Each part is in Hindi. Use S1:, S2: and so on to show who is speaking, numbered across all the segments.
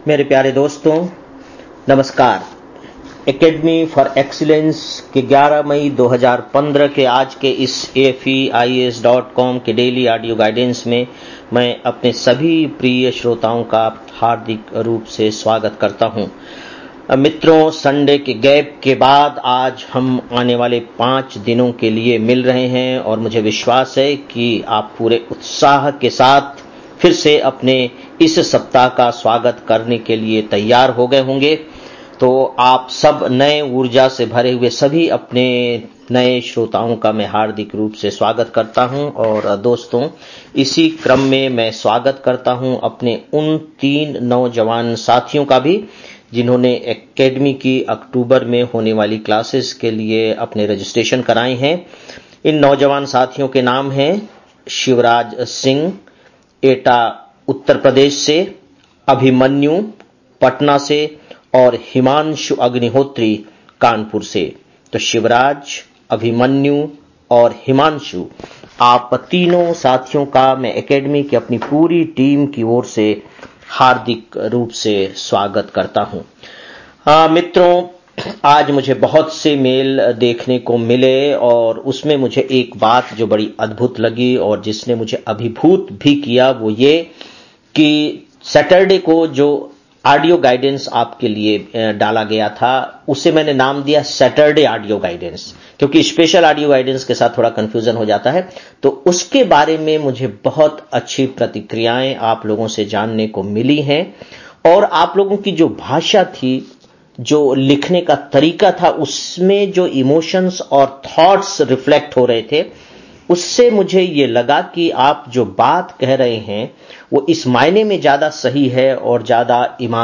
S1: मेरे प्यारे दोस्तों, नमस्कार। एकेडमी फॉर एक्सीलेंस के 11 मई 2015 के आज के इस AFEIAS.com के डेली ऑडियो गाइडेंस में मैं अपने सभी प्रिय श्रोताओं का हार्दिक रूप से स्वागत करता हूं। मित्रों, संडे के गैप के बाद आज हम आने वाले 5 दिनों के लिए मिल रहे हैं और मुझे विश्वास है कि आप पूरे उत्साह के साथ फिर से अपने इस सप्ताह का स्वागत करने के लिए तैयार हो गए होंगे। तो आप सब नए ऊर्जा से भरे हुए सभी अपने नए श्रोताओं का मैं हार्दिक रूप से स्वागत करता हूं। और दोस्तों, इसी क्रम में मैं स्वागत करता हूं अपने उन 3 नौजवान साथियों का भी जिन्होंने एकेडमी की अक्टूबर में होने वाली क्लासेस के लिए अपने रजिस्ट्रेशन कराए हैं। इन नौजवान साथियों के नाम हैं शिवराज सिंह, एटा उत्तर प्रदेश से, अभिमन्यु पटना से और हिमांशु अग्निहोत्री कानपुर से। तो शिवराज, अभिमन्यु और हिमांशु, आप तीनों साथियों का मैं एकेडमी की अपनी पूरी टीम की ओर से हार्दिक रूप से स्वागत करता हूं। मित्रों, आज मुझे बहुत से मेल देखने को मिले और उसमें मुझे एक बात जो बड़ी अद्भुत लगी और जिसने मुझे अभिभूत भी किया वो ये कि सैटरडे को जो ऑडियो गाइडेंस आपके लिए डाला गया था उसे मैंने नाम दिया सैटरडे ऑडियो गाइडेंस, क्योंकि स्पेशल ऑडियो गाइडेंस के साथ थोड़ा कंफ्यूजन हो जाता है। तो उसके बारे में मुझे बहुत अच्छी प्रतिक्रियाएं आप लोगों से जानने को मिली हैं और आप लोगों की जो भाषा थी, जो लिखने का तरीका था, उसमें जो इमोशंस और थॉट्स रिफ्लेक्ट हो रहे थे, उससे मुझे ये लगा कि आप जो बात कह रहे हैं वो इस मायने में ज्यादा सही है और ज्यादा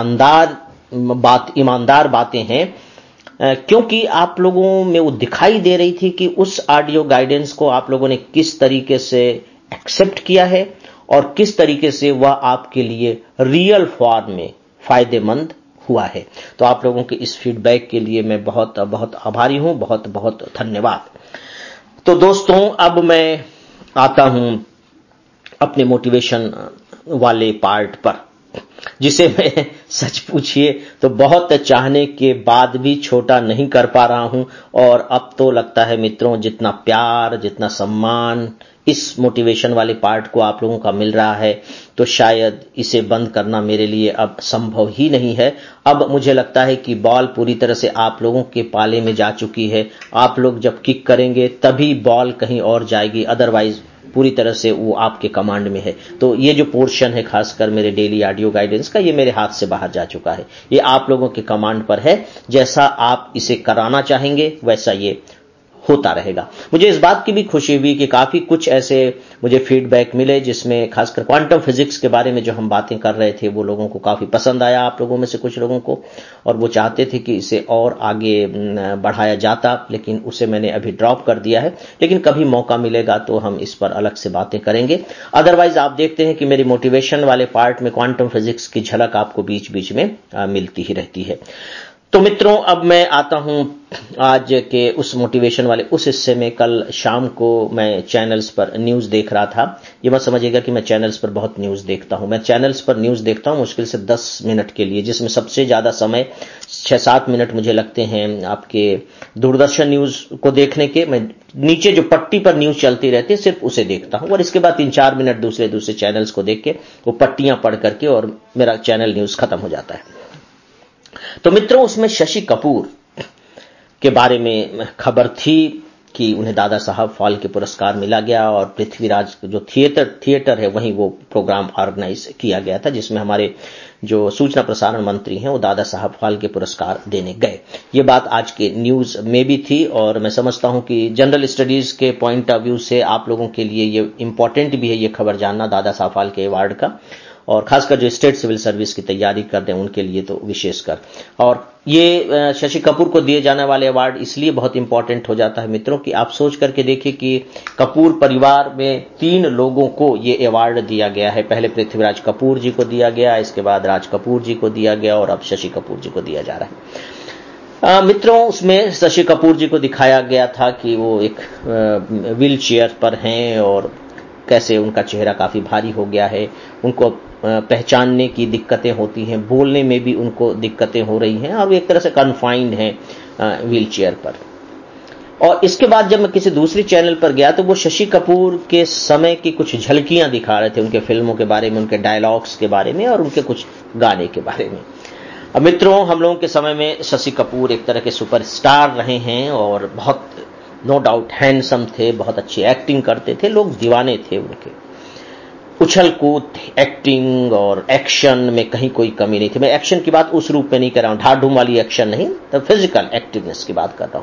S1: ईमानदार बातें हैं, क्योंकि आप लोगों में वो दिखाई दे रही थी कि उस ऑडियो गाइडेंस को आप लोगों ने किस तरीके से एक्सेप्ट किया है और किस तरीके से वह आपके लिए रियल फॉर्म में फायदेमंद हुआ है। तो आप लोगों के इस फीडबैक के लिए मैं बहुत बहुत आभारी हूं, बहुत बहुत धन्यवाद। तो दोस्तों, अब मैं आता हूं अपने मोटिवेशन वाले पार्ट पर, जिसे मैं सच पूछिए तो बहुत चाहने के बाद भी छोटा नहीं कर पा रहा हूं। और अब तो लगता है मित्रों, जितना प्यार, जितना सम्मान इस मोटिवेशन वाले पार्ट को आप लोगों का मिल रहा है, तो शायद इसे बंद करना मेरे लिए अब संभव ही नहीं है। अब मुझे लगता है कि बॉल पूरी तरह से आप लोगों के पाले में जा चुकी है। आप लोग जब किक करेंगे तभी बॉल कहीं और जाएगी, अदरवाइज पूरी तरह से वो आपके कमांड में है। तो ये जो पोर्शन है खासकर मेरे डेली ऑडियो गाइडेंस का, ये मेरे हाथ से बाहर जा चुका है। ये आप लोगों के कमांड पर है। जैसा आप इसे कराना चाहेंगे वैसा ये होता रहेगा। मुझे इस बात की भी खुशी हुई कि काफी कुछ ऐसे मुझे फीडबैक मिले जिसमें खासकर क्वांटम फिजिक्स के बारे में जो हम बातें कर रहे थे वो लोगों को काफी पसंद आया, आप लोगों में से कुछ लोगों को, और वो चाहते थे कि इसे और आगे बढ़ाया जाता, लेकिन उसे मैंने अभी ड्रॉप कर दिया है। लेकिन कभी मौका मिलेगा तो हम इस पर अलग से बातें करेंगे। अदरवाइज आप देखते हैं कि मेरी मोटिवेशन वाले पार्ट में क्वांटम फिजिक्स की झलक आपको बीच बीच में मिलती ही रहती है। तो मित्रों, अब मैं आता हूं आज के उस मोटिवेशन वाले उस हिस्से में। कल शाम को मैं चैनल्स पर न्यूज देख रहा था। ये मत समझिएगा कि मैं चैनल्स पर बहुत न्यूज देखता हूं। मैं चैनल्स पर न्यूज देखता हूं मुश्किल से 10 मिनट के लिए, जिसमें सबसे ज्यादा समय 6-7 मिनट मुझे लगते हैं आपके दूरदर्शन न्यूज को देखने के। मैं नीचे जो पट्टी पर न्यूज चलती रहती है सिर्फ उसे देखता हूं और इसके बाद 3-4 मिनट दूसरे दूसरे चैनल्स को देख के वो पट्टियां पढ़ करके और मेरा चैनल न्यूज खत्म हो जाता है। तो मित्रों, उसमें शशि कपूर के बारे में खबर थी कि उन्हें दादा साहब फाल्के पुरस्कार मिला गया और पृथ्वीराज जो थिएटर है वहीं वो प्रोग्राम ऑर्गेनाइज किया गया था, जिसमें हमारे जो सूचना प्रसारण मंत्री हैं वो दादा साहब फाल्के पुरस्कार देने गए। ये बात आज के न्यूज में भी थी और मैं समझता हूं कि जनरल स्टडीज के पॉइंट ऑफ व्यू से आप लोगों के लिए ये इंपॉर्टेंट भी है ये खबर जानना दादा साहब फाल्के अवार्ड का, और खासकर जो स्टेट सिविल सर्विस की तैयारी कर रहे हैं उनके लिए तो विशेषकर। और ये शशि कपूर को दिए जाने वाले अवार्ड इसलिए बहुत इंपॉर्टेंट हो जाता है मित्रों कि आप सोच करके देखिए कि कपूर परिवार में 3 लोगों को ये अवार्ड दिया गया है। पहले पृथ्वीराज कपूर जी को दिया गया, इसके बाद राज कपूर जी को दिया गया और अब शशि कपूर जी को दिया जा रहा है। मित्रों, उसमें शशि कपूर जी को दिखाया गया था कि वो एक व्हील चेयर पर हैं और कैसे उनका चेहरा काफी भारी हो गया है। उनको पहचानने की दिक्कतें होती हैं, बोलने में भी उनको दिक्कतें हो रही हैं और वो एक तरह से कन्फाइंड हैं व्हील चेयर पर। और इसके बाद जब मैं किसी दूसरी चैनल पर गया तो वो शशि कपूर के समय की कुछ झलकियां दिखा रहे थे, उनके फिल्मों के बारे में, उनके डायलॉग्स के बारे में और उनके कुछ गाने के बारे में। अब मित्रों, हम लोगों के समय में शशि कपूर एक तरह के सुपरस्टार रहे हैं और बहुत नो डाउट हैंडसम थे, बहुत अच्छी एक्टिंग करते थे, लोग दीवाने थे उनके। उछल कूद, एक्टिंग और एक्शन में कहीं कोई कमी नहीं थी। मैं एक्शन की बात उस रूप में नहीं कर रहा हूं, ढाड़ ढूम वाली एक्शन नहीं, तो फिजिकल एक्टिवनेस की बात कर रहा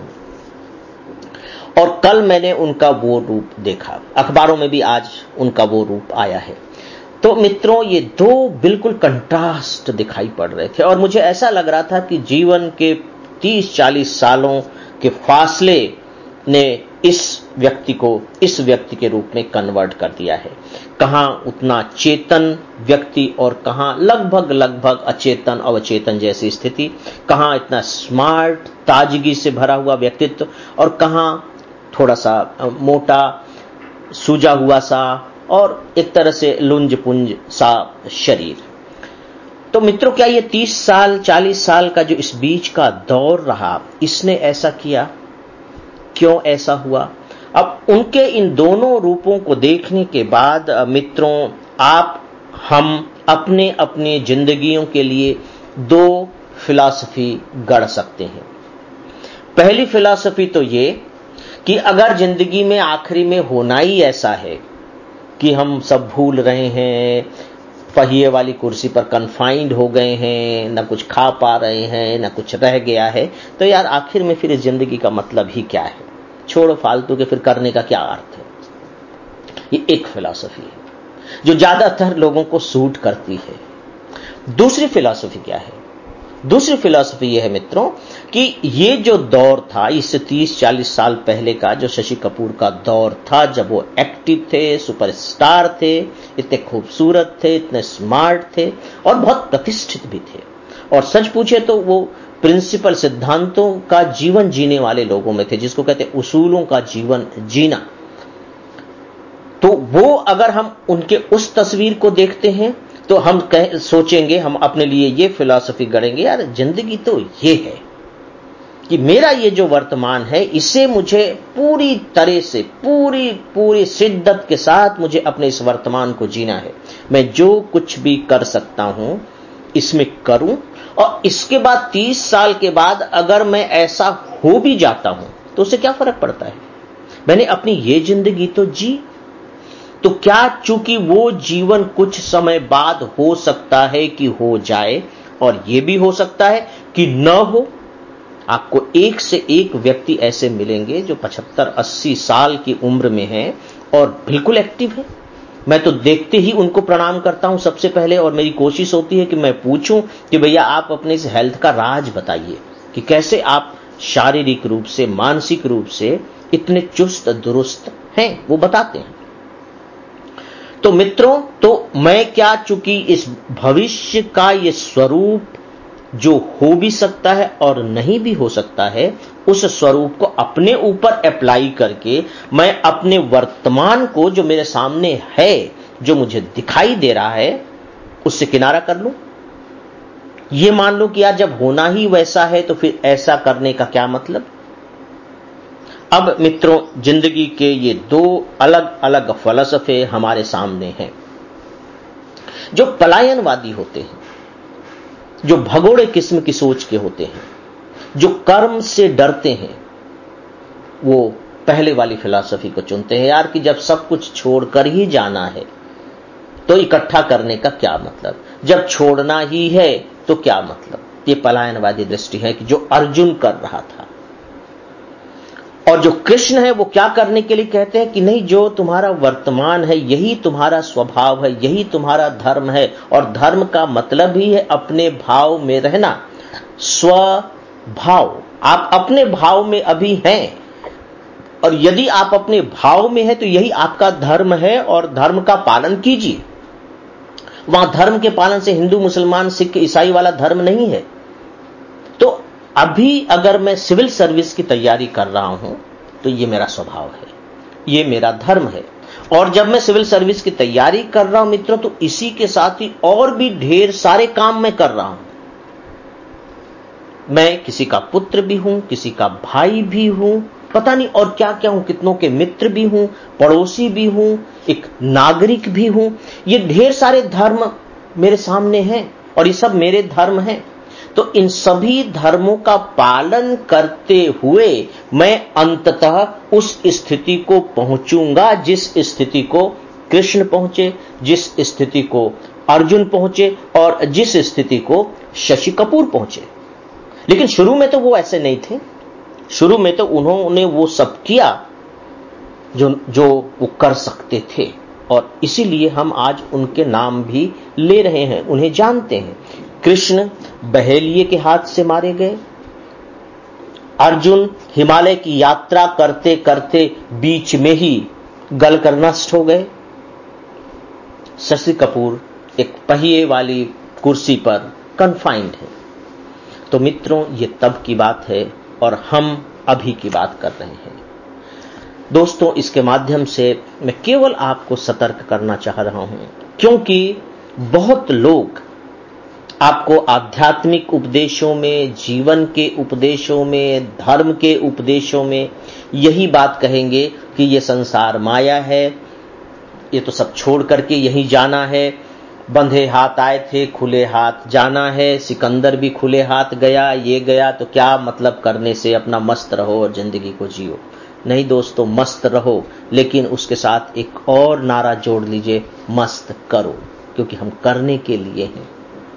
S1: हूं। और कल मैंने उनका वो रूप देखा, अखबारों में भी आज उनका वो रूप आया है। तो मित्रों, ये दो बिल्कुल कंट्रास्ट दिखाई पड़ रहे थे और मुझे ऐसा लग रहा था कि जीवन के 30-40 सालों के फासले ने इस व्यक्ति के रूप में कन्वर्ट कर दिया है। कहां उतना चेतन व्यक्ति और कहां लगभग अचेतन अवचेतन जैसी स्थिति, कहां इतना स्मार्ट ताजगी से भरा हुआ व्यक्तित्व और कहां थोड़ा सा मोटा सूजा हुआ सा और एक तरह से लुंज पुंज सा शरीर। तो मित्रों, क्या ये 30 साल 40 साल का जो इस बीच का दौर रहा, इसने ऐसा किया? क्यों ऐसा हुआ? अब उनके इन दोनों रूपों को देखने के बाद मित्रों, हम अपने अपने जिंदगियों के लिए दो फिलॉसफी गढ़ सकते हैं। पहली फिलॉसफी तो ये कि अगर जिंदगी में आखिरी में होना ही ऐसा है कि हम सब भूल रहे हैं, पहिए वाली कुर्सी पर कन्फाइंड हो गए हैं, न कुछ खा पा रहे हैं, न कुछ रह गया है, तो यार आखिर में फिर इस जिंदगी का मतलब ही क्या है? छोड़ो फालतू के, फिर करने का क्या अर्थ है? ये एक फिलॉसफी है जो ज्यादातर लोगों को सूट करती है। दूसरी फिलॉसफी क्या है? दूसरी फिलॉसफी यह है मित्रों कि ये जो दौर था, इससे 30-40 साल पहले का जो शशि कपूर का दौर था, जब वो एक्टिव थे, सुपरस्टार थे, इतने खूबसूरत थे, इतने स्मार्ट थे और बहुत प्रतिष्ठित भी थे, और सच पूछे तो वो प्रिंसिपल सिद्धांतों का जीवन जीने वाले लोगों में थे, जिसको कहते हैं उसूलों का जीवन जीना। तो वो अगर हम उनके उस तस्वीर को देखते हैं तो हम सोचेंगे, हम अपने लिए ये फिलॉसफी गढ़ेंगे, यार जिंदगी तो ये है कि मेरा ये जो वर्तमान है, इसे मुझे पूरी तरह से पूरी शिद्दत के साथ मुझे अपने इस वर्तमान को जीना है। मैं जो कुछ भी कर सकता हूं इसमें करूं, और इसके बाद 30 साल के बाद अगर मैं ऐसा हो भी जाता हूं तो उससे क्या फर्क पड़ता है? मैंने अपनी ये जिंदगी तो जी। तो क्या चूंकि वो जीवन कुछ समय बाद हो सकता है कि हो जाए, और ये भी हो सकता है कि न हो। आपको एक से एक व्यक्ति ऐसे मिलेंगे जो 75-80 साल की उम्र में हैं और बिल्कुल एक्टिव हैं। मैं तो देखते ही उनको प्रणाम करता हूं सबसे पहले, और मेरी कोशिश होती है कि मैं पूछूं कि भैया आप अपने इस हेल्थ का राज बताइए कि कैसे आप शारीरिक रूप से, मानसिक रूप से इतने चुस्त दुरुस्त हैं। वो बताते हैं। तो मित्रों, तो मैं क्या, चूंकि इस भविष्य का ये स्वरूप जो हो भी सकता है और नहीं भी हो सकता है, उस स्वरूप को अपने ऊपर अप्लाई करके मैं अपने वर्तमान को जो मेरे सामने है, जो मुझे दिखाई दे रहा है, उससे किनारा कर लूं। ये मान लो कि यार जब होना ही वैसा है तो फिर ऐसा करने का क्या मतलब? अब मित्रों, जिंदगी के ये दो अलग अलग फलसफे हमारे सामने हैं। जो पलायनवादी होते हैं, जो भगोड़े किस्म की सोच के होते हैं, जो कर्म से डरते हैं, वो पहले वाली फिलॉसफी को चुनते हैं, यार कि जब सब कुछ छोड़कर ही जाना है तो इकट्ठा करने का क्या मतलब, जब छोड़ना ही है तो क्या मतलब। ये पलायनवादी दृष्टि है कि जो अर्जुन कर रहा था। और जो कृष्ण है वो क्या करने के लिए कहते हैं कि नहीं, जो तुम्हारा वर्तमान है यही तुम्हारा स्वभाव है, यही तुम्हारा धर्म है, और धर्म का मतलब ही है अपने भाव में रहना। स्वभाव, आप अपने भाव में अभी हैं, और यदि आप अपने भाव में हैं तो यही आपका धर्म है, और धर्म का पालन कीजिए। वहां धर्म के पालन से हिंदू मुसलमान सिख ईसाई वाला धर्म नहीं है। तो अभी अगर मैं सिविल सर्विस की तैयारी कर रहा हूं तो ये मेरा स्वभाव है, ये मेरा धर्म है। और जब मैं सिविल सर्विस की तैयारी कर रहा हूं मित्रों, तो इसी के साथ ही और भी ढेर सारे काम मैं कर रहा हूं। मैं किसी का पुत्र भी हूं, किसी का भाई भी हूं, पता नहीं और क्या क्या हूं, कितनों के मित्र भी हूं, पड़ोसी भी हूं, एक नागरिक भी हूं। ये ढेर सारे धर्म मेरे सामने हैं और ये सब मेरे धर्म हैं। तो इन सभी धर्मों का पालन करते हुए मैं अंततः उस स्थिति को पहुंचूंगा जिस स्थिति को कृष्ण पहुंचे, जिस स्थिति को अर्जुन पहुंचे और जिस स्थिति को शशि कपूर पहुंचे। लेकिन शुरू में तो वो ऐसे नहीं थे। शुरू में तो उन्होंने वो सब किया जो वो कर सकते थे, और इसीलिए हम आज उनके नाम भी ले रहे हैं, उन्हें जानते हैं। कृष्ण बहेलिये के हाथ से मारे गए, अर्जुन हिमालय की यात्रा करते करते बीच में ही गलकर नष्ट हो गए, शशि कपूर एक पहिए वाली कुर्सी पर कन्फाइंड है। तो मित्रों, ये तब की बात है और हम अभी की बात कर रहे हैं। दोस्तों, इसके माध्यम से मैं केवल आपको सतर्क करना चाह रहा हूं, क्योंकि बहुत लोग आपको आध्यात्मिक उपदेशों में, जीवन के उपदेशों में, धर्म के उपदेशों में यही बात कहेंगे कि ये संसार माया है, ये तो सब छोड़ करके यहीं जाना है, बंधे हाथ आए थे, खुले हाथ जाना है, सिकंदर भी खुले हाथ गया, ये गया, तो क्या मतलब करने से, अपना मस्त रहो और जिंदगी को जियो। नहीं दोस्तों, मस्त रहो, लेकिन उसके साथ एक और नारा जोड़ लीजिए, मस्त करो, क्योंकि हम करने के लिए हैं।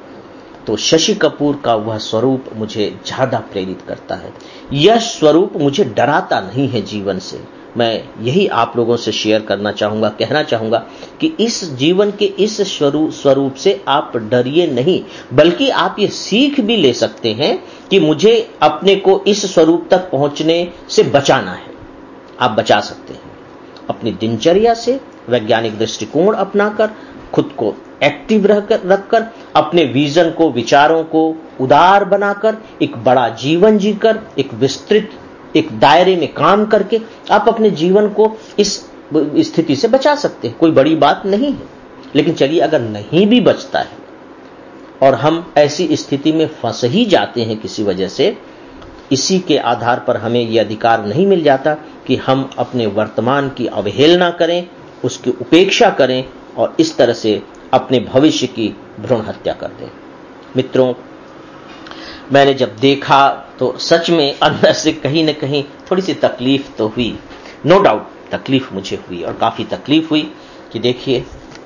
S1: तो शशि कपूर का वह स्वरूप मुझे ज्यादा प्रेरित करता है। यह स्वरूप मुझे डराता नहीं है जीवन से। मैं यही आप लोगों से शेयर करना चाहूंगा, कहना चाहूंगा कि इस जीवन के इस स्वरूप से आप डरिए नहीं, बल्कि आप ये सीख भी ले सकते हैं कि मुझे अपने को इस स्वरूप तक पहुंचने से बचाना है। आप बचा सकते हैं अपनी दिनचर्या से, वैज्ञानिक दृष्टिकोण अपनाकर, खुद को एक्टिव रखकर, अपने विजन को, विचारों को उदार बनाकर, एक बड़ा जीवन जीकर, एक विस्तृत एक दायरे में काम करके आप अपने जीवन को इस स्थिति से बचा सकते हैं। कोई बड़ी बात नहीं है। लेकिन चलिए, अगर नहीं भी बचता है और हम ऐसी स्थिति में फंस ही जाते हैं किसी वजह से, इसी के आधार पर हमें यह अधिकार नहीं मिल जाता कि हम अपने वर्तमान की अवहेलना करें, उसकी उपेक्षा करें और इस तरह से अपने भविष्य की भ्रूण हत्या कर दें। मित्रों, मैंने जब देखा तो सच में अंदर से कहीं न कहीं थोड़ी सी तकलीफ तो हुई। नो डाउट तकलीफ मुझे हुई, और काफी तकलीफ हुई कि देखिए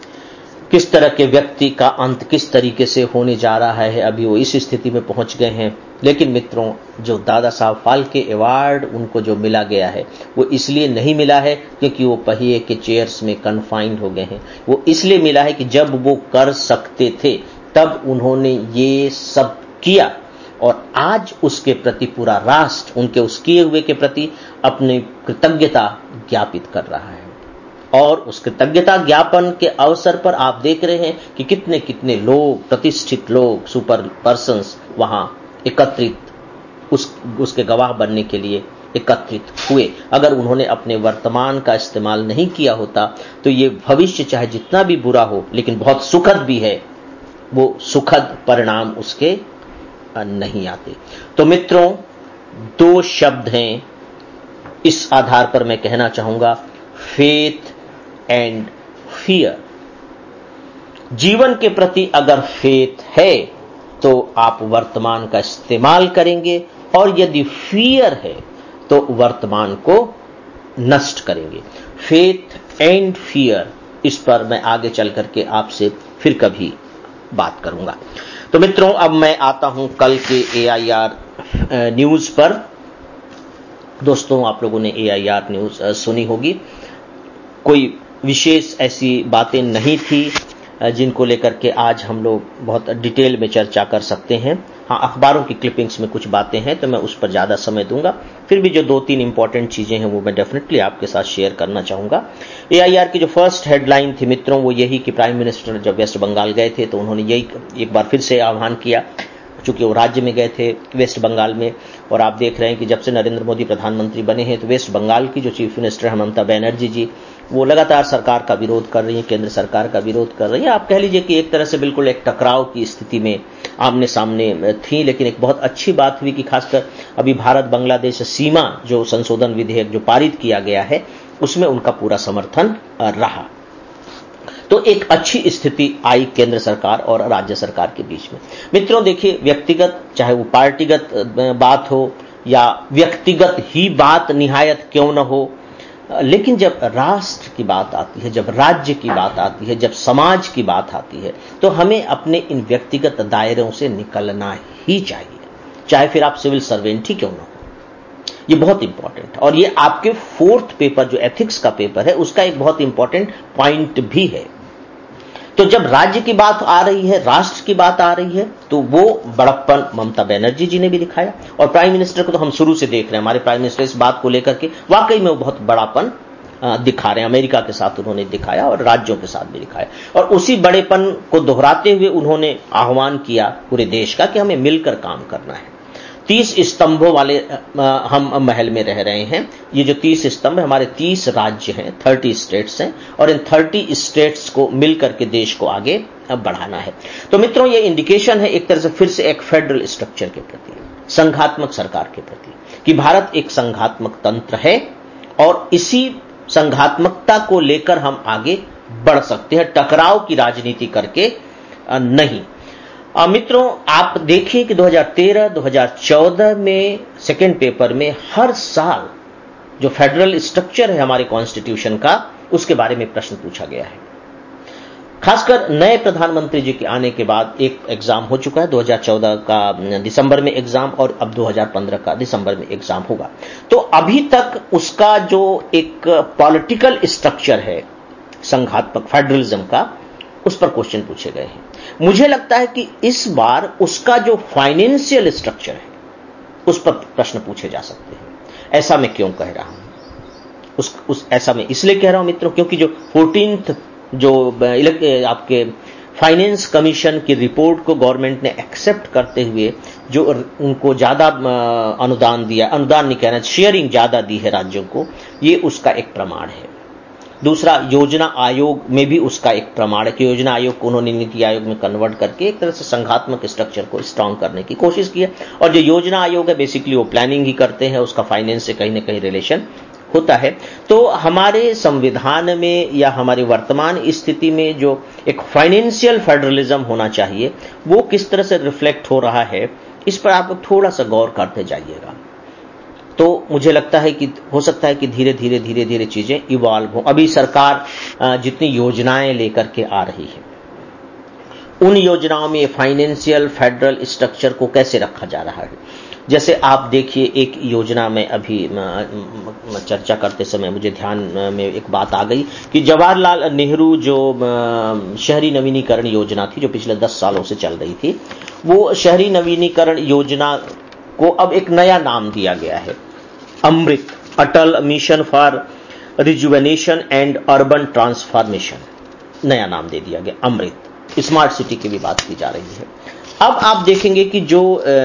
S1: किस तरह के व्यक्ति का अंत किस तरीके से होने जा रहा है। अभी वो इस स्थिति में पहुंच गए हैं। लेकिन मित्रों, जो दादा साहब फाल्के अवार्ड उनको जो मिला गया है, वो इसलिए नहीं मिला है क्योंकि वो पहिए के चेयर्स में कन्फाइंड हो गए हैं। वो इसलिए मिला है कि जब वो कर सकते थे तब उन्होंने ये सब किया, और आज उसके प्रति पूरा राष्ट्र उनके उस किए हुए के प्रति अपनी कृतज्ञता ज्ञापित कर रहा है। और उस कृतज्ञता ज्ञापन के अवसर पर आप देख रहे हैं कि कितने कितने लोग, प्रतिष्ठित लोग, सुपर पर्सन्स वहां एकत्रित उसके गवाह बनने के लिए एकत्रित हुए। अगर उन्होंने अपने वर्तमान का इस्तेमाल नहीं किया होता तो ये भविष्य चाहे जितना भी बुरा हो, लेकिन बहुत सुखद भी है, वो सुखद परिणाम उसके नहीं आते। तो मित्रों, दो शब्द हैं इस आधार पर मैं कहना चाहूंगा, फेथ एंड फियर। जीवन के प्रति अगर फेथ है तो आप वर्तमान का इस्तेमाल करेंगे, और यदि फियर है तो वर्तमान को नष्ट करेंगे। फेथ एंड फियर, इस पर मैं आगे चल करके आपसे फिर कभी बात करूंगा। तो मित्रों, अब मैं आता हूं कल के AIR न्यूज पर। दोस्तों, आप लोगों ने AIR न्यूज सुनी होगी। कोई विशेष ऐसी बातें नहीं थी जिनको लेकर के आज हम लोग बहुत डिटेल में चर्चा कर सकते हैं। हाँ, अखबारों की क्लिपिंग्स में कुछ बातें हैं तो मैं उस पर ज्यादा समय दूंगा। फिर भी जो 2-3 इंपॉर्टेंट चीजें हैं वो मैं डेफिनेटली आपके साथ शेयर करना चाहूंगा। AIR की जो फर्स्ट हेडलाइन थी मित्रों, वो यही कि प्राइम मिनिस्टर जब वेस्ट बंगाल गए थे तो उन्होंने यही एक बार फिर से आह्वान किया, चूंकि वो राज्य में गए थे वेस्ट बंगाल में, और आप देख रहे हैं कि जब से नरेंद्र मोदी प्रधानमंत्री बने हैं तो वेस्ट बंगाल की जो चीफ मिनिस्टर ममता बनर्जी जी, वो लगातार सरकार का विरोध कर रही है, केंद्र सरकार का विरोध कर रही है। आप कह लीजिए कि एक तरह से बिल्कुल एक टकराव की स्थिति में आमने सामने थी। लेकिन एक बहुत अच्छी बात हुई कि खासकर अभी भारत बांग्लादेश सीमा जो संशोधन विधेयक जो पारित किया गया है, उसमें उनका पूरा समर्थन रहा। तो एक अच्छी स्थिति आई केंद्र सरकार और राज्य सरकार के बीच में। मित्रों देखिए, व्यक्तिगत चाहे वो पार्टीगत बात हो या व्यक्तिगत ही बात निहायत क्यों न हो, लेकिन जब राष्ट्र की बात आती है, जब राज्य की बात आती है, जब समाज की बात आती है, तो हमें अपने इन व्यक्तिगत दायरों से निकलना ही चाहिए, चाहे फिर आप सिविल सर्वेंट ही क्यों न हो। ये बहुत इंपॉर्टेंट है और ये आपके 4th पेपर जो एथिक्स का पेपर है उसका एक बहुत इंपॉर्टेंट पॉइंट भी है। तो जब राज्य की बात आ रही है, राष्ट्र की बात आ रही है, तो वो बड़प्पन ममता बनर्जी जी ने भी दिखाया और प्राइम मिनिस्टर को तो हम शुरू से देख रहे हैं। हमारे प्राइम मिनिस्टर इस बात को लेकर के वाकई में वो बहुत बड़ापन दिखा रहे हैं। अमेरिका के साथ उन्होंने दिखाया और राज्यों के साथ भी दिखाया और उसी बड़ेपन को दोहराते हुए उन्होंने आह्वान किया पूरे देश का कि हमें मिलकर काम करना है। 30 स्तंभों वाले हम महल में रह रहे हैं। ये जो 30 स्तंभ है, हमारे 30 राज्य हैं, 30 स्टेट्स हैं और इन 30 स्टेट्स को मिलकर के देश को आगे बढ़ाना है। तो मित्रों, ये इंडिकेशन है एक तरह से फिर से एक फेडरल स्ट्रक्चर के प्रति, संघात्मक सरकार के प्रति, कि भारत एक संघात्मक तंत्र है और इसी संघात्मकता को लेकर हम आगे बढ़ सकते हैं, टकराव की राजनीति करके नहीं। मित्रों, आप देखिए कि 2013-2014 में सेकेंड पेपर में हर साल जो फेडरल स्ट्रक्चर है हमारे कॉन्स्टिट्यूशन का, उसके बारे में प्रश्न पूछा गया है। खासकर नए प्रधानमंत्री जी के आने के बाद एक एग्जाम हो चुका है, 2014 का दिसंबर में एग्जाम और अब 2015 का दिसंबर में एग्जाम होगा। तो अभी तक उसका जो एक पॉलिटिकल स्ट्रक्चर है संघात्मक फेडरलिज्म का, उस पर क्वेश्चन पूछे गए हैं। मुझे लगता है कि इस बार उसका जो फाइनेंशियल स्ट्रक्चर है उस पर प्रश्न पूछे जा सकते हैं। ऐसा मैं क्यों कह रहा हूं? ऐसा मैं इसलिए कह रहा हूं मित्रों, क्योंकि जो 14th जो आपके फाइनेंस कमीशन की रिपोर्ट को गवर्नमेंट ने एक्सेप्ट करते हुए जो उनको ज्यादा अनुदान दिया, अनुदान नहीं कहना, शेयरिंग ज्यादा दी है राज्यों को, ये उसका एक प्रमाण है। दूसरा, योजना आयोग में भी उसका एक प्रमाण है कि योजना आयोग को उन्होंने नीति आयोग में कन्वर्ट करके एक तरह से संघात्मक स्ट्रक्चर को स्ट्रांग करने की कोशिश की है। और जो योजना आयोग है बेसिकली वो प्लानिंग ही करते हैं, उसका फाइनेंस से कहीं ना कहीं रिलेशन होता है। तो हमारे संविधान में या हमारी वर्तमान स्थिति में जो एक फाइनेंशियल फेडरलिज्म होना चाहिए, वो किस तरह से रिफ्लेक्ट हो रहा है, इस पर आप थोड़ा सा गौर करते जाइएगा। तो मुझे लगता है कि हो सकता है कि धीरे धीरे चीजें इवॉल्व हो। अभी सरकार जितनी योजनाएं लेकर के आ रही है, उन योजनाओं में फाइनेंशियल फेडरल स्ट्रक्चर को कैसे रखा जा रहा है। जैसे आप देखिए, एक योजना में अभी चर्चा करते समय मुझे ध्यान में एक बात आ गई कि जवाहरलाल नेहरू जो शहरी नवीनीकरण योजना थी, जो पिछले 10 सालों से चल रही थी, वो शहरी नवीनीकरण योजना को अब एक नया नाम दिया गया है, AMRUT, Atal mission for rejuvenation and urban transformation. नया नाम दे दिया गया अमृत। स्मार्ट सिटी की भी बात की जा रही है। अब आप देखेंगे कि जो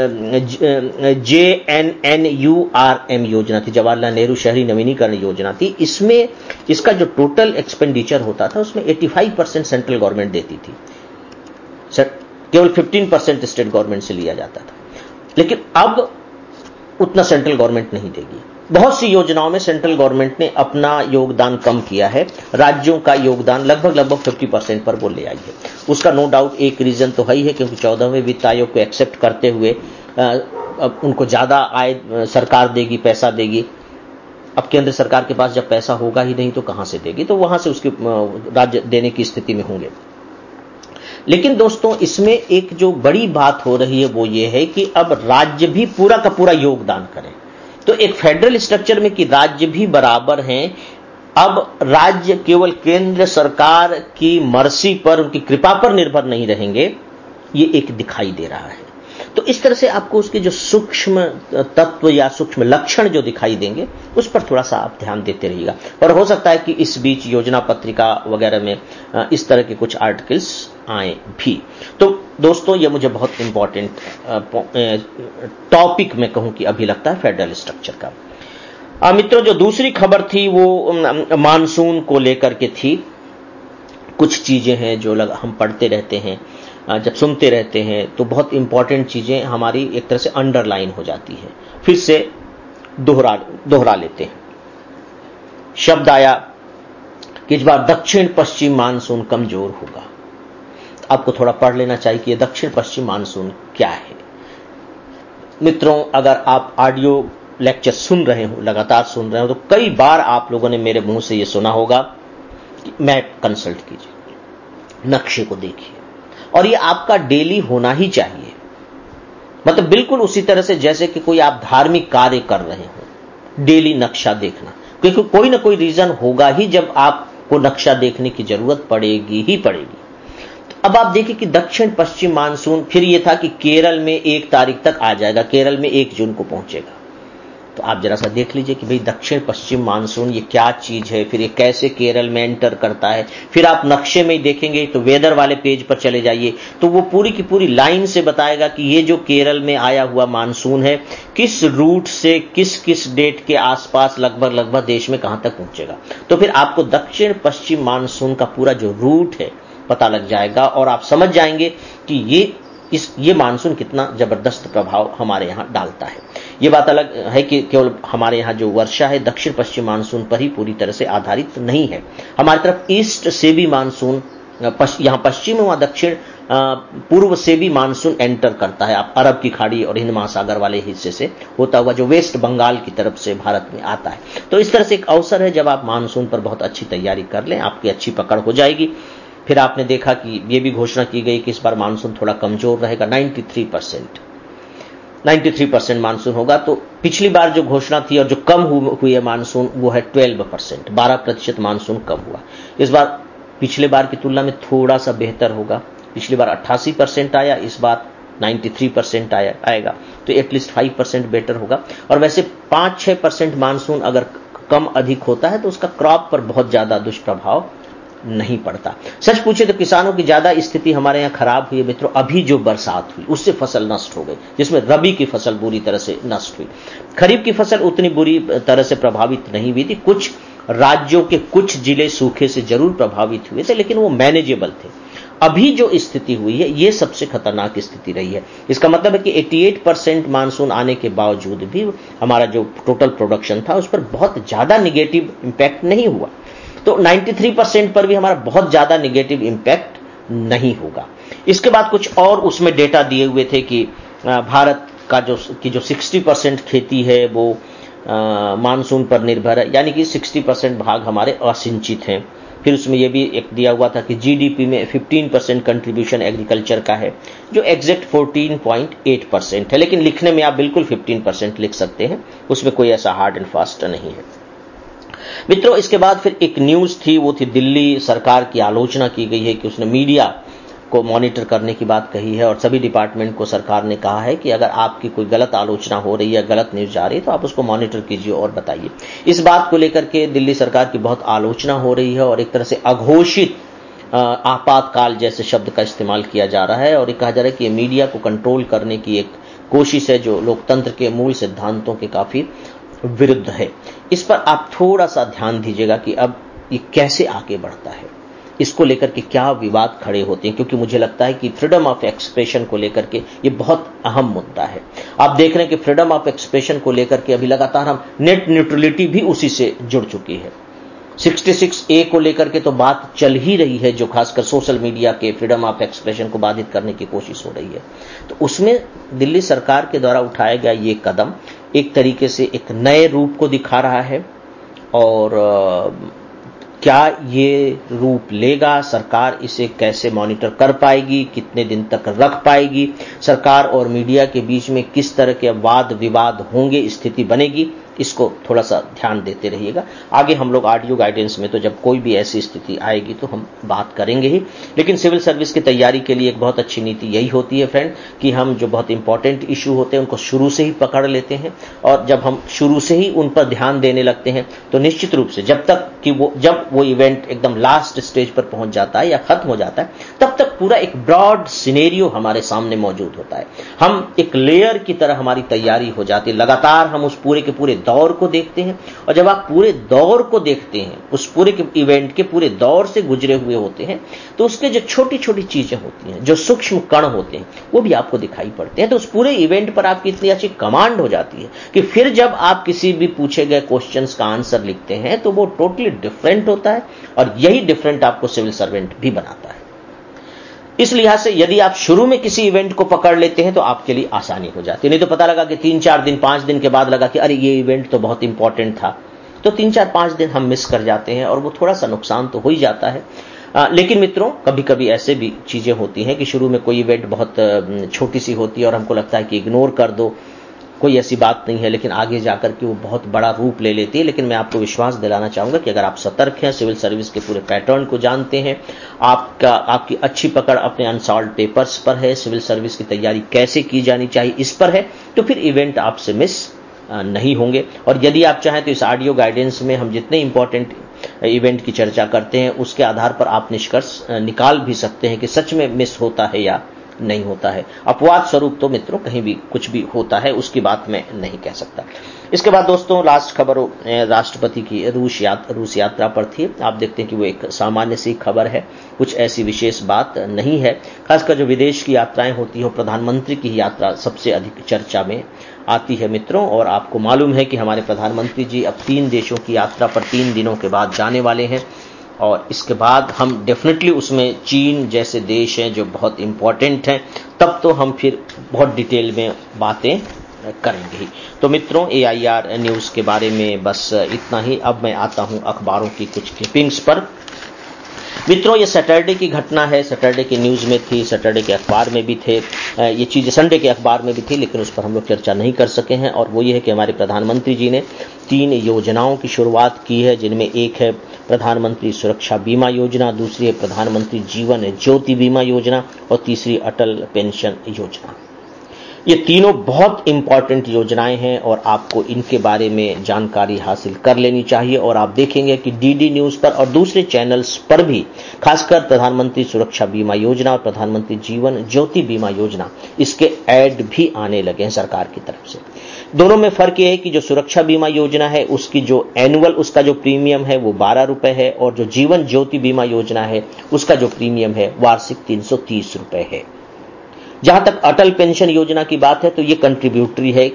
S1: JNNURM योजना थी, जवाहरलाल नेहरू शहरी नवीनीकरण योजना थी, इसमें इसका जो टोटल एक्सपेंडिचर होता था उसमें 85% सेंट्रल गवर्नमेंट देती थी, केवल 15% स्टेट गवर्नमेंट से लिया जाता था। लेकिन अब उतना सेंट्रल गवर्नमेंट नहीं देगी। बहुत सी योजनाओं में सेंट्रल गवर्नमेंट ने अपना योगदान कम किया है, राज्यों का योगदान लगभग 50% पर वो ले आई है। उसका नो डाउट एक रीजन तो है ही है, क्योंकि 14वें वित्त आयोग को एक्सेप्ट करते हुए अब उनको ज्यादा आय सरकार देगी, पैसा देगी। अब केंद्र सरकार के पास जब पैसा होगा ही नहीं तो कहां से देगी, तो वहां से उसके राज्य देने की स्थिति में होंगे। लेकिन दोस्तों, इसमें एक जो बड़ी बात हो रही है वो ये है कि अब राज्य भी पूरा का पूरा योगदान करें। तो एक फेडरल स्ट्रक्चर में कि राज्य भी बराबर हैं, अब राज्य केवल केंद्र सरकार की मर्जी पर, उनकी कृपा पर निर्भर नहीं रहेंगे, ये एक दिखाई दे रहा है। तो इस तरह से आपको उसके जो सूक्ष्म तत्व या सूक्ष्म लक्षण जो दिखाई देंगे, उस पर थोड़ा सा आप ध्यान देते रहिएगा। और हो सकता है कि इस बीच योजना पत्रिका वगैरह में इस तरह के कुछ आर्टिकल्स आए भी। तो दोस्तों, ये मुझे बहुत इंपॉर्टेंट टॉपिक में कहूं कि अभी लगता है फेडरल स्ट्रक्चर का। मित्रों, जो दूसरी खबर थी वो मानसून को लेकर के थी। कुछ चीजें हैं जो हम पढ़ते रहते हैं, जब सुनते रहते हैं तो बहुत इंपॉर्टेंट चीजें हमारी एक तरह से अंडरलाइन हो जाती है, फिर से दोहरा लेते हैं। शब्द आया कि इस बार दक्षिण पश्चिम मानसून कमजोर होगा। आपको थोड़ा पढ़ लेना चाहिए कि दक्षिण पश्चिम मानसून क्या है। मित्रों, अगर आप ऑडियो लेक्चर सुन रहे हो, लगातार सुन रहे हो, तो कई बार आप लोगों ने मेरे मुंह से यह सुना होगा कि मैप कंसल्ट कीजिए, नक्शे को देखिए, और यह आपका डेली होना ही चाहिए। मतलब बिल्कुल उसी तरह से जैसे कि कोई आप धार्मिक कार्य कर रहे हो, डेली नक्शा देखना, क्योंकि कोई ना कोई रीजन होगा ही जब आपको नक्शा देखने की जरूरत पड़ेगी ही पड़ेगी। तो अब आप देखिए कि दक्षिण पश्चिम मानसून, फिर यह था कि केरल में 1 तारीख तक आ जाएगा, केरल में 1 जून को पहुंचेगा। तो आप जरा सा देख लीजिए कि भाई दक्षिण पश्चिम मानसून ये क्या चीज है, फिर ये कैसे केरल में एंटर करता है। फिर आप नक्शे में ही देखेंगे तो वेदर वाले पेज पर चले जाइए, तो वो पूरी की पूरी लाइन से बताएगा कि ये जो केरल में आया हुआ मानसून है, किस रूट से किस किस डेट के आसपास लगभग देश में कहां तक पहुंचेगा। तो फिर आपको दक्षिण पश्चिम मानसून का पूरा जो रूट है पता लग जाएगा, और आप समझ जाएंगे कि ये मानसून कितना जबरदस्त प्रभाव हमारे यहां डालता है। ये बात अलग है कि केवल हमारे यहां जो वर्षा है दक्षिण पश्चिम मानसून पर ही पूरी तरह से आधारित नहीं है। हमारी तरफ ईस्ट से भी मानसून, यहां पश्चिम व दक्षिण पूर्व से भी मानसून एंटर करता है। आप अरब की खाड़ी और हिंद महासागर वाले हिस्से से होता हुआ जो वेस्ट बंगाल की तरफ से भारत में आता है। तो इस तरह से एक अवसर है जब आप मानसून पर बहुत अच्छी तैयारी कर लें, आपकी अच्छी पकड़ हो जाएगी। फिर आपने देखा कि ये भी घोषणा की गई कि इस बार मानसून थोड़ा कमजोर रहेगा, 93% मानसून होगा। तो पिछली बार जो घोषणा थी और जो कम हुई है मानसून, वो है 12%, 12% मानसून कम हुआ। इस बार पिछले बार की तुलना में थोड़ा सा बेहतर होगा। पिछली बार 88% आया, इस बार 93% आएगा, तो एटलीस्ट 5% बेटर होगा। और वैसे 5-6% मानसून अगर कम अधिक होता है तो उसका क्रॉप पर बहुत ज्यादा दुष्प्रभाव नहीं पड़ता। सच पूछे तो किसानों की ज्यादा स्थिति हमारे यहां खराब हुई है मित्रों। अभी जो बरसात हुई उससे फसल नष्ट हो गई, जिसमें रबी की फसल बुरी तरह से नष्ट हुई। खरीफ की फसल उतनी बुरी तरह से प्रभावित नहीं हुई थी। कुछ राज्यों के कुछ जिले सूखे से जरूर प्रभावित हुए थे, लेकिन वो मैनेजेबल थे। अभी जो स्थिति हुई है ये सबसे खतरनाक स्थिति रही है। इसका मतलब है कि 88% मानसून आने के बावजूद भी हमारा जो टोटल प्रोडक्शन था उस पर बहुत ज्यादा निगेटिव इंपैक्ट नहीं हुआ। तो 93% पर भी हमारा बहुत ज्यादा निगेटिव इंपैक्ट नहीं होगा। इसके बाद कुछ और उसमें डेटा दिए हुए थे कि भारत का जो 60% खेती है वो मानसून पर निर्भर है, यानी कि 60% भाग हमारे असिंचित हैं। फिर उसमें यह भी एक दिया हुआ था कि जीडीपी में 15% कंट्रीब्यूशन एग्रीकल्चर का है, जो एग्जैक्ट 14.8% है, लेकिन लिखने में आप बिल्कुल 15% लिख सकते हैं, उसमें कोई ऐसा हार्ड एंड फास्ट नहीं है। मित्रों, इसके बाद फिर एक न्यूज थी, वो थी दिल्ली सरकार की आलोचना की गई है कि उसने मीडिया को मॉनिटर करने की बात कही है, और सभी डिपार्टमेंट को सरकार ने कहा है कि अगर आपकी कोई गलत आलोचना हो रही है, गलत न्यूज आ रही है, तो आप उसको मॉनिटर कीजिए और बताइए। इस बात को लेकर के दिल्ली सरकार की बहुत आलोचना हो रही है, और एक तरह से अघोषित आपातकाल जैसे शब्द का इस्तेमाल किया जा रहा है, और ये कहा जा रहा है कि मीडिया को कंट्रोल करने की एक कोशिश है जो लोकतंत्र के मूल सिद्धांतों के काफी विरुद्ध है। इस पर आप थोड़ा सा ध्यान दीजिएगा कि अब ये कैसे आगे बढ़ता है, इसको लेकर के क्या विवाद खड़े होते हैं, क्योंकि मुझे लगता है कि फ्रीडम ऑफ एक्सप्रेशन को लेकर के ये बहुत अहम मुद्दा है। आप देख रहे हैं कि फ्रीडम ऑफ एक्सप्रेशन को लेकर के अभी लगातार हम नेट न्यूट्रलिटी भी उसी से जुड़ चुकी है। 66A को लेकर के तो बात चल ही रही है, जो खासकर सोशल मीडिया के फ्रीडम ऑफ एक्सप्रेशन को बाधित करने की कोशिश हो रही है। तो उसमें दिल्ली सरकार के द्वारा उठाया गया ये कदम एक तरीके से एक नए रूप को दिखा रहा है, और क्या ये रूप लेगा, सरकार इसे कैसे मॉनिटर कर पाएगी, कितने दिन तक रख पाएगी, सरकार और मीडिया के बीच में किस तरह के वाद विवाद होंगे, स्थिति बनेगी, इसको थोड़ा सा ध्यान देते रहिएगा। आगे हम लोग ऑडियो गाइडेंस में तो जब कोई भी ऐसी स्थिति आएगी तो हम बात करेंगे ही। लेकिन सिविल सर्विस की तैयारी के लिए एक बहुत अच्छी नीति यही होती है फ्रेंड, कि हम जो बहुत इंपॉर्टेंट इशू होते हैं उनको शुरू से ही पकड़ लेते हैं, और जब हम शुरू से ही उन पर ध्यान देने लगते हैं तो निश्चित रूप से जब वो इवेंट एकदम लास्ट स्टेज पर पहुंच जाता है या खत्म हो जाता है, तब तक पूरा एक ब्रॉड सिनेरियो हमारे सामने मौजूद होता है। हम एक लेयर की तरह हमारी तैयारी हो जाती है, लगातार हम उस पूरे के पूरे दौर को देखते हैं, और जब आप पूरे दौर को देखते हैं, उस पूरे इवेंट के पूरे दौर से गुजरे हुए होते हैं, तो उसके जो छोटी छोटी चीजें होती हैं, जो सूक्ष्म कण होते हैं, वो भी आपको दिखाई पड़ते हैं। तो उस पूरे इवेंट पर आपकी इतनी अच्छी कमांड हो जाती है कि फिर जब आप किसी भी पूछे गए क्वेश्चंस का आंसर लिखते हैं तो वो टोटली डिफरेंट होता है, और यही डिफरेंट आपको सिविल सर्वेंट भी बनाता है। इस लिहाज से यदि आप शुरू में किसी इवेंट को पकड़ लेते हैं तो आपके लिए आसानी हो जाती है। नहीं तो पता लगा कि 3-4 दिन 5 दिन के बाद लगा कि अरे ये इवेंट तो बहुत इंपॉर्टेंट था, तो 3-4-5 दिन हम मिस कर जाते हैं, और वो थोड़ा सा नुकसान तो हो ही जाता है। लेकिन मित्रों, कभी कभी ऐसे भी चीजें होती हैं कि शुरू में कोई इवेंट बहुत छोटी सी होती है और हमको लगता है कि इग्नोर कर दो, कोई ऐसी बात नहीं है, लेकिन आगे जाकर के वो बहुत बड़ा रूप ले लेती है। लेकिन मैं आपको विश्वास दिलाना चाहूंगा कि अगर आप सतर्क हैं, सिविल सर्विस के पूरे पैटर्न को जानते हैं, आपकी अच्छी पकड़ अपने अनसॉल्व्ड पेपर्स पर है, सिविल सर्विस की तैयारी कैसे की जानी चाहिए इस पर है, तो फिर इवेंट आपसे मिस नहीं होंगे। और यदि आप चाहें तो इस ऑडियो गाइडेंस में हम जितने इंपॉर्टेंट इवेंट की चर्चा करते हैं उसके आधार पर आप निष्कर्ष निकाल भी सकते हैं कि सच में मिस होता है या नहीं होता है। अपवाद स्वरूप तो मित्रों कहीं भी कुछ भी होता है, उसकी बात मैं नहीं कह सकता। इसके बाद दोस्तों, लास्ट खबर राष्ट्रपति की रूस यात्रा पर थी। आप देखते हैं कि वो एक सामान्य सी खबर है, कुछ ऐसी विशेष बात नहीं है। खासकर जो विदेश की यात्राएं होती है, प्रधानमंत्री की यात्रा सबसे अधिक चर्चा में आती है मित्रों। और आपको मालूम है कि हमारे प्रधानमंत्री जी अब 3 देशों की यात्रा पर 3 दिनों के बाद जाने वाले हैं, और इसके बाद हम डेफिनेटली उसमें चीन जैसे देश हैं जो बहुत इंपॉर्टेंट हैं, तब तो हम फिर बहुत डिटेल में बातें करेंगे ही। तो मित्रों, AIR न्यूज़ के बारे में बस इतना ही। अब मैं आता हूं अखबारों की कुछ क्लिपिंग्स पर। मित्रों, ये सैटरडे की घटना है, सैटरडे की न्यूज़ में थी, सैटरडे के अखबार में भी थे, ये चीज़ संडे के अखबार में भी थी, लेकिन उस पर हम लोग चर्चा नहीं कर सके हैं। और वो ये है कि हमारे प्रधानमंत्री जी ने 3 योजनाओं की शुरुआत की है, जिनमें एक है प्रधानमंत्री सुरक्षा बीमा योजना, दूसरी है प्रधानमंत्री जीवन ज्योति बीमा योजना, और तीसरी अटल पेंशन योजना। ये तीनों बहुत इंपॉर्टेंट योजनाएं हैं और आपको इनके बारे में जानकारी हासिल कर लेनी चाहिए। और आप देखेंगे कि DD न्यूज़ पर और दूसरे चैनल्स पर भी खासकर प्रधानमंत्री सुरक्षा बीमा योजना और प्रधानमंत्री जीवन ज्योति बीमा योजना, इसके ऐड भी आने लगे हैं सरकार की तरफ से। दोनों में फर्क ये है कि जो सुरक्षा बीमा योजना है उसकी जो एनुअल उसका जो प्रीमियम है वो 12 रुपए है, और जो जीवन ज्योति बीमा योजना है उसका जो प्रीमियम है वार्षिक 330 रुपए है। जहां तक अटल पेंशन योजना की बात है तो ये कंट्रीब्यूटरी है,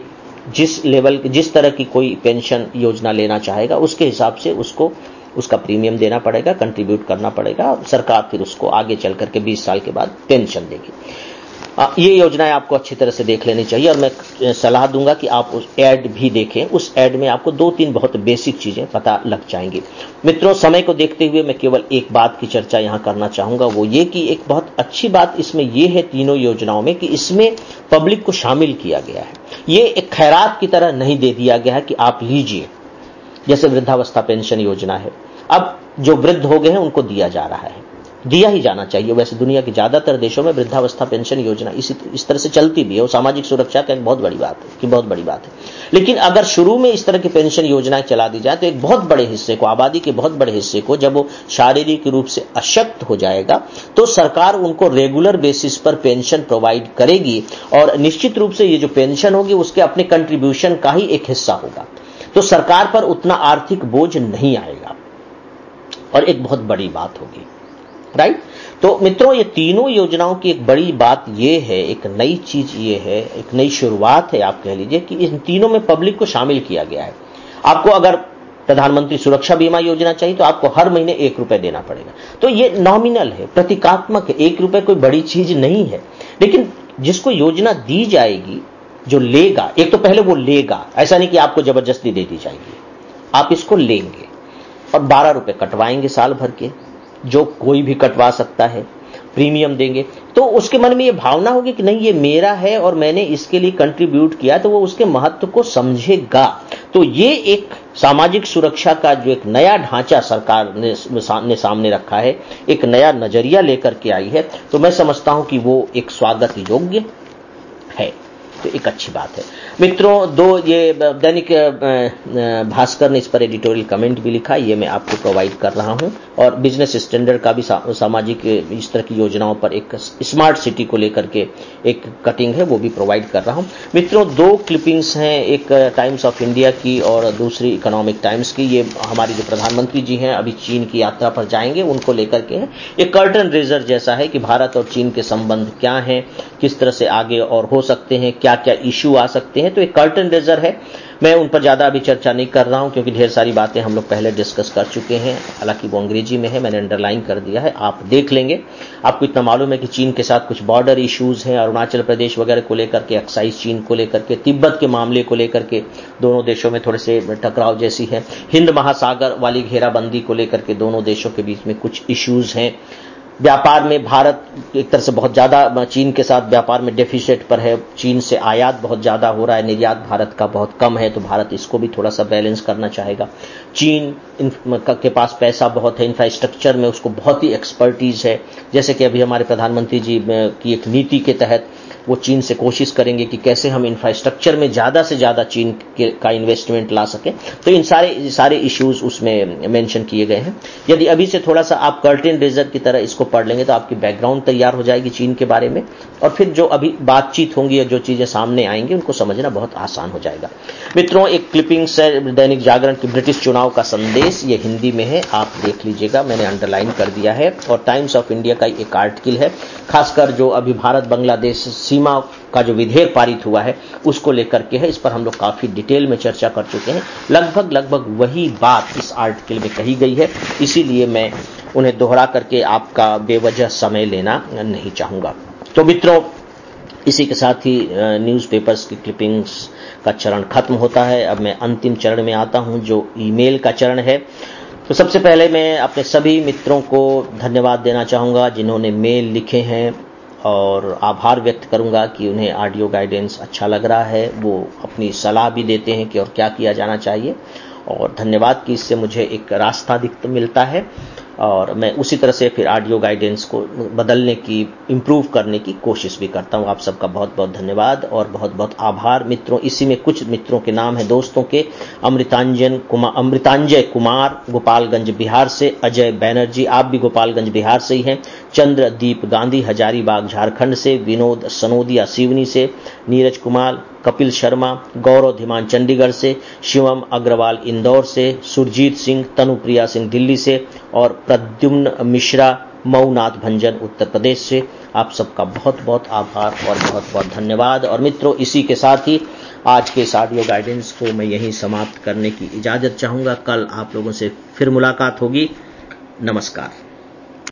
S1: जिस तरह की कोई पेंशन योजना लेना चाहेगा उसके हिसाब से उसको उसका प्रीमियम देना पड़ेगा, कंट्रीब्यूट करना पड़ेगा, और सरकार फिर उसको आगे चल करके 20 साल के बाद पेंशन देगी। ये योजनाएं आपको अच्छी तरह से देख लेनी चाहिए, और मैं सलाह दूंगा कि आप उस ऐड भी देखें। उस ऐड में आपको 2-3 बहुत बेसिक चीजें पता लग जाएंगी। मित्रों, समय को देखते हुए मैं केवल एक बात की चर्चा यहां करना चाहूंगा, वो ये कि एक बहुत अच्छी बात इसमें यह है तीनों योजनाओं में कि इसमें पब्लिक को शामिल किया गया है। ये एक खैरात की तरह नहीं दे दिया गया है कि आप लीजिए, जैसे वृद्धावस्था पेंशन योजना है, अब जो वृद्ध हो गए हैं उनको दिया जा रहा है, दिया ही जाना चाहिए। वैसे दुनिया के ज्यादातर देशों में वृद्धावस्था पेंशन योजना इस तरह से चलती भी है, और सामाजिक सुरक्षा का एक बहुत बड़ी बात है। लेकिन अगर शुरू में इस तरह की पेंशन योजनाएं चला दी जाए तो एक बहुत बड़े हिस्से को, आबादी के बहुत बड़े हिस्से को, जब वो शारीरिक रूप से अशक्त हो जाएगा तो सरकार उनको रेगुलर बेसिस पर पेंशन प्रोवाइड करेगी, और निश्चित रूप से ये जो पेंशन होगी उसके अपने कंट्रीब्यूशन का ही एक हिस्सा होगा, तो सरकार पर उतना आर्थिक बोझ नहीं आएगा, और एक बहुत बड़ी बात होगी, राइट। तो मित्रों, ये तीनों योजनाओं की एक बड़ी बात ये है, एक नई चीज ये है, एक नई शुरुआत है आप कह लीजिए, कि इन तीनों में पब्लिक को शामिल किया गया है। आपको अगर प्रधानमंत्री सुरक्षा बीमा योजना चाहिए तो आपको हर महीने 1 रुपए देना पड़ेगा, तो ये नॉमिनल है, प्रतीकात्मक है, 1 रुपए कोई बड़ी चीज नहीं है। लेकिन जिसको योजना दी जाएगी, जो लेगा, एक तो पहले वो लेगा, ऐसा नहीं कि आपको जबरदस्ती दे दी जाएगी, आप इसको लेंगे और 12 रुपए कटवाएंगे साल भर के, जो कोई भी कटवा सकता है, प्रीमियम देंगे, तो उसके मन में ये भावना होगी कि नहीं ये मेरा है और मैंने इसके लिए कंट्रीब्यूट किया, तो वो उसके महत्व को समझेगा। तो ये एक सामाजिक सुरक्षा का जो एक नया ढांचा सरकार ने सामने रखा है, एक नया नजरिया लेकर के आई है, तो मैं समझता हूं कि वो एक स्वागत योग्य है। तो एक अच्छी बात है। मित्रों, दो ये दैनिक भास्कर ने इस पर एडिटोरियल कमेंट भी लिखा, ये मैं आपको प्रोवाइड कर रहा हूं, और बिजनेस स्टैंडर्ड का भी सामाजिक इस तरह की योजनाओं पर एक स्मार्ट सिटी को लेकर के एक कटिंग है, वो भी प्रोवाइड कर रहा हूं। मित्रों, दो क्लिपिंग्स हैं, एक टाइम्स ऑफ इंडिया की और दूसरी इकोनॉमिक टाइम्स की। ये हमारी जो प्रधानमंत्री जी हैं अभी चीन की यात्रा पर जाएंगे, उनको लेकर के है। एक कर्टन रेजर जैसा है कि भारत और चीन के संबंध क्या हैं, किस तरह से आगे और हो सकते हैं, क्या क्या इश्यू आ सकते हैं, तो एक कर्टन रेजर है। मैं उन पर ज्यादा अभी चर्चा नहीं कर रहा हूं क्योंकि ढेर सारी बातें हम लोग पहले डिस्कस कर चुके हैं, हालांकि वो अंग्रेजी में है, मैंने अंडरलाइन कर दिया है, आप देख लेंगे। आपको इतना मालूम है कि चीन के साथ कुछ बॉर्डर इश्यूज हैं, अरुणाचल प्रदेश वगैरह को लेकर के, एक्साइज चीन को लेकर के, तिब्बत के मामले को लेकर के दोनों देशों में थोड़े से टकराव जैसी है, हिंद महासागर वाली घेराबंदी को लेकर के दोनों देशों के बीच में कुछ इश्यूज हैं। व्यापार में भारत एक तरह से बहुत ज्यादा चीन के साथ व्यापार में डेफिसिट पर है, चीन से आयात बहुत ज्यादा हो रहा है, निर्यात भारत का बहुत कम है, तो भारत इसको भी थोड़ा सा बैलेंस करना चाहेगा। चीन के पास पैसा बहुत है, इंफ्रास्ट्रक्चर में उसको बहुत ही एक्सपर्टीज है, जैसे कि अभी हमारे प्रधानमंत्री जी की एक नीति के तहत वो चीन से कोशिश करेंगे कि कैसे हम इंफ्रास्ट्रक्चर में ज्यादा से ज्यादा चीन का इन्वेस्टमेंट ला सकें, तो इन सारे इश्यूज उसमें मेंशन किए गए हैं। यदि अभी से थोड़ा सा आप कर्टेन रेजर की तरह इसको पढ़ लेंगे तो आपकी बैकग्राउंड तैयार हो जाएगी चीन के बारे में, और फिर जो अभी बातचीत होंगी या जो चीजें सामने आएंगी उनको समझना बहुत आसान हो जाएगा। मित्रों, एक क्लिपिंग से दैनिक जागरण की ब्रिटिश चुनाव का संदेश, ये हिंदी में है, आप देख लीजिएगा, मैंने अंडरलाइन कर दिया है। और टाइम्स ऑफ इंडिया का एक आर्टिकल है, खासकर जो अभी भारत बांग्लादेश सीमा का जो विधेयक पारित हुआ है उसको लेकर के है, इस पर हम लोग काफी डिटेल में चर्चा कर चुके हैं। लगभग वही बात इस आर्टिकल में कही गई है, इसीलिए मैं उन्हें दोहरा करके आपका बेवजह समय लेना नहीं चाहूंगा। तो मित्रों, इसी के साथ ही न्यूज़पेपर्स की क्लिपिंग्स का चरण खत्म होता है। अब मैं अंतिम चरण में आता हूं जो ईमेल का चरण है। तो सबसे पहले मैं अपने सभी मित्रों को धन्यवाद देना चाहूंगा जिन्होंने मेल लिखे हैं, और आभार व्यक्त करूंगा कि उन्हें ऑडियो गाइडेंस अच्छा लग रहा है, वो अपनी सलाह भी देते हैं कि और क्या किया जाना चाहिए, और धन्यवाद कि इससे मुझे एक रास्ता मिलता है, और मैं उसी तरह से फिर ऑडियो गाइडेंस को बदलने की, इंप्रूव करने की कोशिश भी करता हूं। आप सबका बहुत बहुत धन्यवाद और बहुत बहुत आभार। मित्रों, इसी में कुछ मित्रों के नाम है दोस्तों के: अमृतांजय कुमार गोपालगंज बिहार से, अजय बैनर्जी आप भी गोपालगंज बिहार से ही हैं, चंद्रदीप गांधी हजारीबाग झारखंड से, विनोद सनोदिया सिवनी से, नीरज कुमार, कपिल शर्मा, गौरव धीमान चंडीगढ़ से, शिवम अग्रवाल इंदौर से, सुरजीत सिंह, तनुप्रिया सिंह दिल्ली से, और प्रद्युम्न मिश्रा मऊनाथ भंजन उत्तर प्रदेश से। आप सबका बहुत बहुत आभार और बहुत बहुत धन्यवाद। और मित्रों, इसी के साथ ही आज के इस ऑडियो गाइडेंस को मैं यहीं समाप्त करने की इजाजत चाहूंगा। कल आप लोगों से फिर मुलाकात होगी। नमस्कार।